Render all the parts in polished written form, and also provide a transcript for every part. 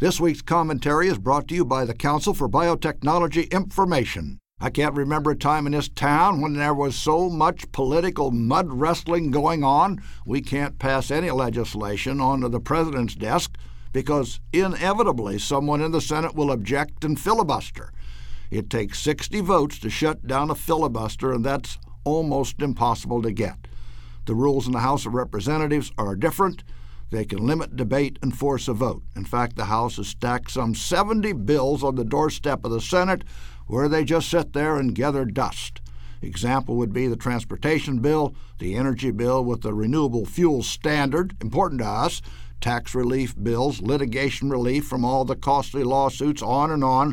This week's commentary is brought to you by the Council for Biotechnology Information. I can't remember a time in this town when there was so much political mud wrestling going on, we can't pass any legislation onto the president's desk because inevitably someone in the Senate will object and filibuster. It takes 60 votes to shut down a filibuster, and that's almost impossible to get. The rules in the House of Representatives are different. They can limit debate and force a vote. In fact, the House has stacked some 70 bills on the doorstep of the Senate where they just sit there and gather dust. Example would be the transportation bill, the energy bill with the renewable fuel standard, important to us, tax relief bills, litigation relief from all the costly lawsuits, on,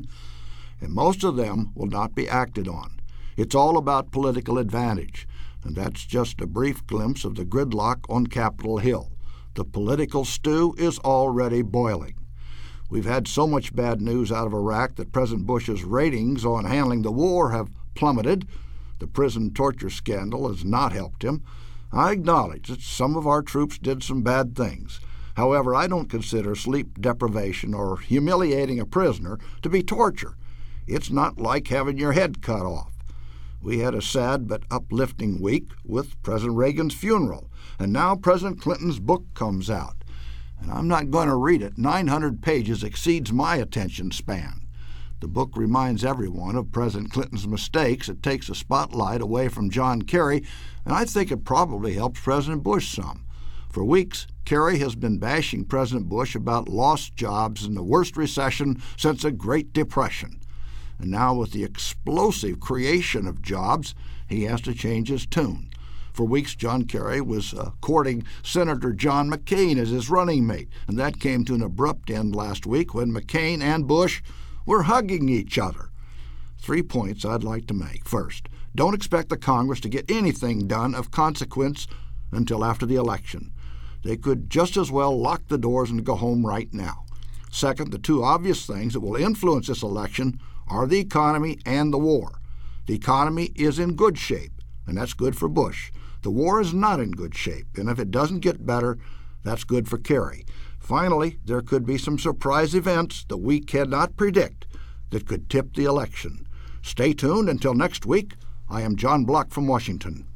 and most of them will not be acted on. It's all about political advantage, and that's just a brief glimpse of the gridlock on Capitol Hill. The political stew is already boiling. We've had so much bad news out of Iraq that President Bush's ratings on handling the war have plummeted. The prison torture scandal has not helped him. I acknowledge that some of our troops did some bad things. However, I don't consider sleep deprivation or humiliating a prisoner to be torture. It's not like having your head cut off. We had a sad but uplifting week with President Reagan's funeral, and now President Clinton's book comes out. And I'm not going to read it. 900 pages exceeds my attention span. The book reminds everyone of President Clinton's mistakes. It takes the spotlight away from John Kerry, and I think it probably helps President Bush some. For weeks, Kerry has been bashing President Bush about lost jobs and the worst recession since the Great Depression. And now with the explosive creation of jobs, he has to change his tune. For weeks, John Kerry was courting Senator John McCain as his running mate, and that came to an abrupt end last week when McCain and Bush were hugging each other. 3 points I'd like to make. First, don't expect the Congress to get anything done of consequence until after the election. They could just as well lock the doors and go home right now. Second, the two obvious things that will influence this election are the economy and the war. The economy is in good shape, and that's good for Bush. The war is not in good shape, and if it doesn't get better, that's good for Kerry. Finally, there could be some surprise events that we cannot predict that could tip the election. Stay tuned until next week. I am John Block from Washington.